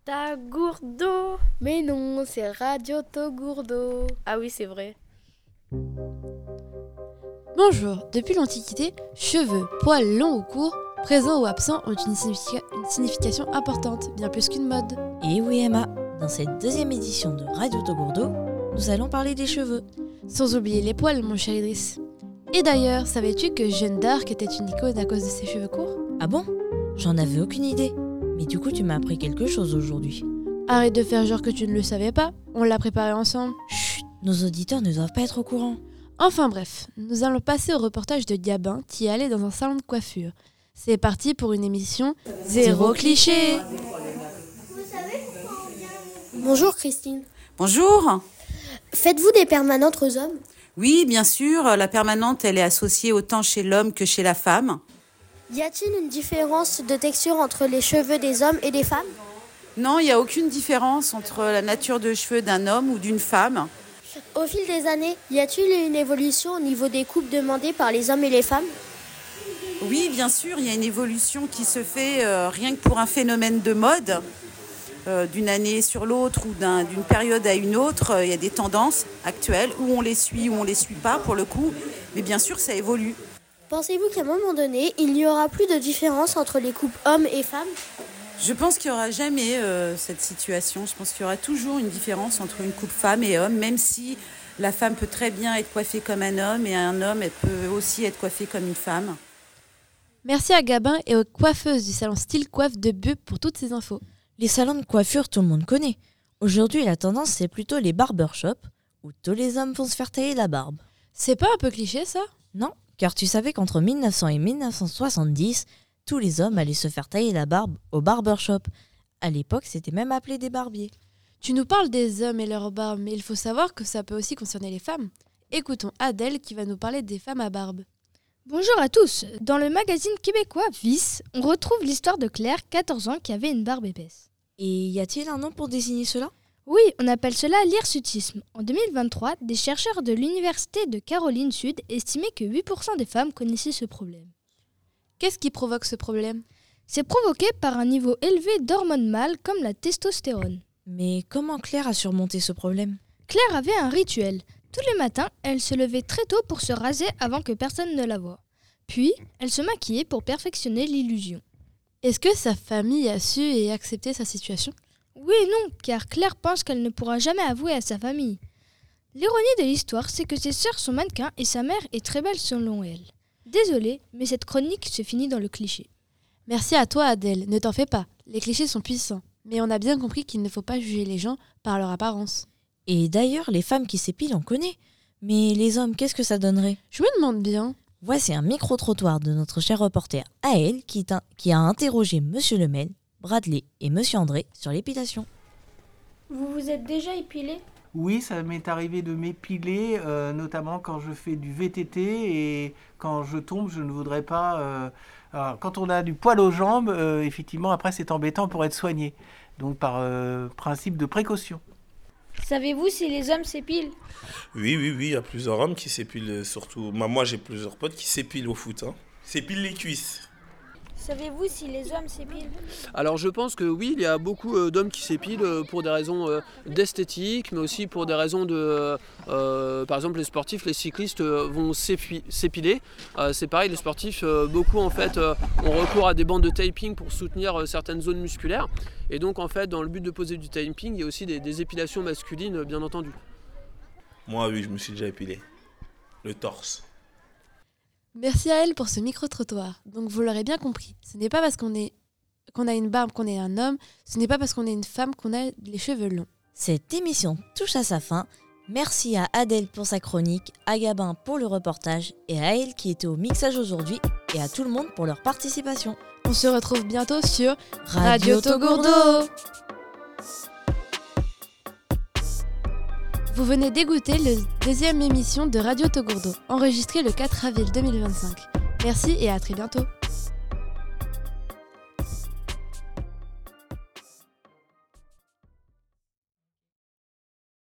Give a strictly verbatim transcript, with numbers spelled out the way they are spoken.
Tagourdo. Mais non, c'est Radio Togourdo. Ah oui, c'est vrai. Bonjour, depuis l'Antiquité, cheveux, poils longs ou courts, présents ou absents ont une, significa- une signification importante, bien plus qu'une mode. Et oui Emma, dans cette deuxième édition de Radio Togourdo, nous allons parler des cheveux. Sans oublier les poils, mon cher Idriss. Et d'ailleurs, savais-tu que Jeanne d'Arc était une icône à cause de ses cheveux courts ? Ah bon ? J'en avais aucune idée. Mais du coup, tu m'as appris quelque chose aujourd'hui. Arrête de faire genre que tu ne le savais pas, on l'a préparé ensemble. Chut, nos auditeurs ne doivent pas être au courant. Enfin bref, nous allons passer au reportage de Gabin qui est allé dans un salon de coiffure. C'est parti pour une émission Zéro cliché. Bonjour Christine. Bonjour. Faites-vous des permanentes aux hommes ? Oui, bien sûr, la permanente, elle est associée autant chez l'homme que chez la femme. Y a-t-il une différence de texture entre les cheveux des hommes et des femmes ? Non, il n'y a aucune différence entre la nature de cheveux d'un homme ou d'une femme. Au fil des années, y a-t-il une évolution au niveau des coupes demandées par les hommes et les femmes ? Oui, bien sûr, il y a une évolution qui se fait euh, rien que pour un phénomène de mode. Euh, d'une année sur l'autre ou d'un, d'une période à une autre, il euh, y a des tendances actuelles où on les suit ou on les suit pas pour le coup. Mais bien sûr, ça évolue. Pensez-vous qu'à un moment donné, il n'y aura plus de différence entre les coupes hommes et femmes ? Je pense qu'il n'y aura jamais euh, cette situation. Je pense qu'il y aura toujours une différence entre une coupe femme et homme, même si la femme peut très bien être coiffée comme un homme et un homme elle peut aussi être coiffé comme une femme. Merci à Gabin et aux coiffeuses du salon Style Coiffe de Bue pour toutes ces infos. Les salons de coiffure, tout le monde connaît. Aujourd'hui, la tendance, c'est plutôt les barbershops, où tous les hommes vont se faire tailler la barbe. C'est pas un peu cliché ça ? Non, car tu savais qu'entre mille neuf cents et mille neuf cent soixante-dix, tous les hommes allaient se faire tailler la barbe au barbershop. À l'époque, c'était même appelé des barbiers. Tu nous parles des hommes et leur barbe, mais il faut savoir que ça peut aussi concerner les femmes. Écoutons Adèle qui va nous parler des femmes à barbe. Bonjour à tous. Dans le magazine québécois Vice, on retrouve l'histoire de Claire, quatorze ans, qui avait une barbe épaisse. Et y a-t-il un nom pour désigner cela ? Oui, on appelle cela l'hirsutisme. En deux mille vingt-trois, des chercheurs de l'Université de Caroline Sud estimaient que huit pour cent des femmes connaissaient ce problème. Qu'est-ce qui provoque ce problème ? C'est provoqué par un niveau élevé d'hormones mâles comme la testostérone. Mais comment Claire a surmonté ce problème ? Claire avait un rituel. Tous les matins, elle se levait très tôt pour se raser avant que personne ne la voie. Puis, elle se maquillait pour perfectionner l'illusion. Est-ce que sa famille a su et accepté sa situation ? Oui et non, car Claire pense qu'elle ne pourra jamais avouer à sa famille. L'ironie de l'histoire, c'est que ses sœurs sont mannequins et sa mère est très belle selon elle. Désolée, mais cette chronique se finit dans le cliché. Merci à toi Adèle, ne t'en fais pas, les clichés sont puissants. Mais on a bien compris qu'il ne faut pas juger les gens par leur apparence. Et d'ailleurs, les femmes qui s'épilent, on connaît. Mais les hommes, qu'est-ce que ça donnerait ? Je me demande bien. Voici un micro-trottoir de notre cher reporter Aël qui, qui a interrogé Monsieur Lemel, Bradley et Monsieur André sur l'épilation. Vous vous êtes déjà épilé ? Oui, ça m'est arrivé de m'épiler, euh, notamment quand je fais du V T T et quand je tombe, je ne voudrais pas... Euh, alors, quand on a du poil aux jambes, euh, effectivement, après c'est embêtant pour être soigné. Donc par euh, principe de précaution. Savez-vous si les hommes s'épilent ? Oui, oui, oui, il y a plusieurs hommes qui s'épilent, surtout... Bah, moi, j'ai plusieurs potes qui s'épilent au foot. Hein. S'épilent les cuisses. Savez-vous si les hommes s'épilent ? Alors je pense que oui, il y a beaucoup euh, d'hommes qui s'épilent euh, pour des raisons euh, d'esthétique, mais aussi pour des raisons de... Euh, par exemple, les sportifs, les cyclistes euh, vont s'épi- s'épiler. Euh, c'est pareil, les sportifs, euh, beaucoup en fait, euh, ont recours à des bandes de taping pour soutenir euh, certaines zones musculaires. Et donc en fait, dans le but de poser du taping, il y a aussi des, des épilations masculines, euh, bien entendu. Moi, oui, je me suis déjà épilé. Le torse. Merci à elle pour ce micro-trottoir. Donc vous l'aurez bien compris, ce n'est pas parce qu'on est qu'on a une barbe qu'on est un homme, ce n'est pas parce qu'on est une femme qu'on a les cheveux longs. Cette émission touche à sa fin. Merci à Adèle pour sa chronique, à Gabin pour le reportage et à elle qui était au mixage aujourd'hui et à tout le monde pour leur participation. On se retrouve bientôt sur Radio Togourdo. Vous venez d'écouter la deuxième émission de Radio Togourdo, enregistrée le quatre avril deux mille vingt-cinq. Merci et à très bientôt.